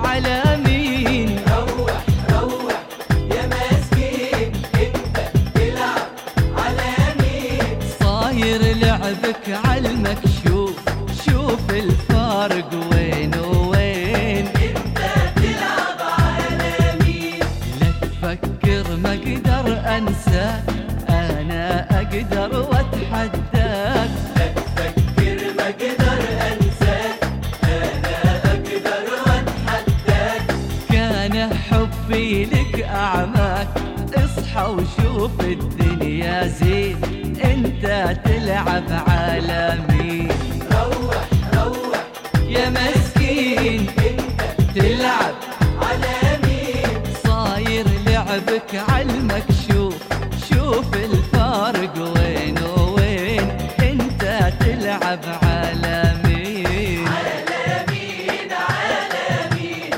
على مين؟ روح روح يا مسكين، انت تلعب على مين؟ صاير لعبك عالمكشوف، شوف الفارق وين وين. انت تلعب على مين؟ لا تفكر ما اقدر انساك، انا اقدر واتحداك. لا تفكر ما اقدر انساك، انا اقدر واتحداك. كان حبي لك اعماك، اصحى وشوف الدنيا زين، انت تلعب على مين؟ روح روح يا مسكين انت تلعب على مين؟ صاير لعبك عالمكشوف، شوف الفارق وين وين. انت تلعب على مين؟ على مين؟ على مين؟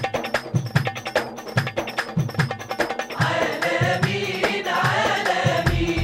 على مين؟ على مين؟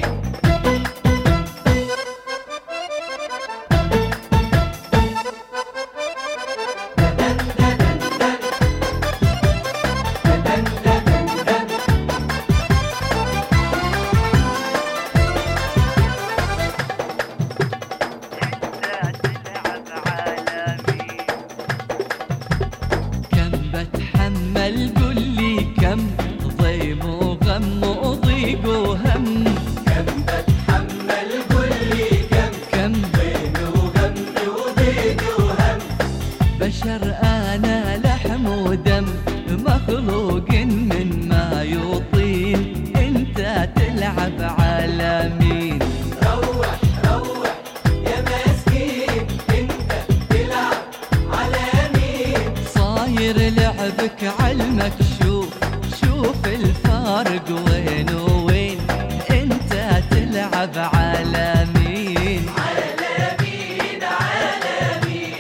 كم بتحمل قولي كم، ضيم وغم وضيق وهم. كم بتحمل قل لي كم، ضيم وغم وضيق وهم. بشر انا لحم ودم، مخلوق من ما يطين، انت تلعب على مين؟ روح روح يا مسكين، انت تلعب على مين؟ صاير لعبك عالمكشوف، شوف الفارق وين وين. انت تلعب على مين؟ على مين؟ على مين؟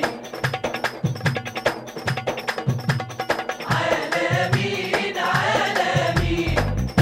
على مين؟ على مين؟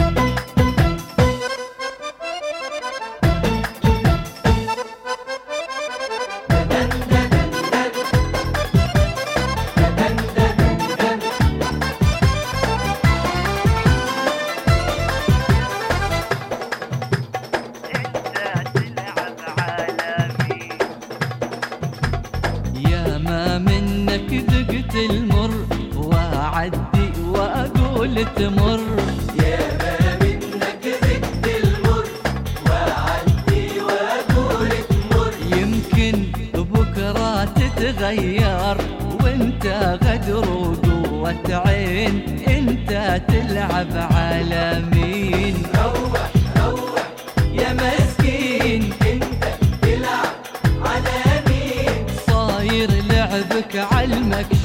يا ما منك ذقت المر، واعدي واقول تمر. يا ما منك ذقت المر، واعدي واقول تمر. يمكن بكرة تتغير، وانت غدر وقوة عين، انت تلعب على مين؟ روح روح يا مسكين، انت تلعب على مين؟ صاير لعبك عالمكشوف،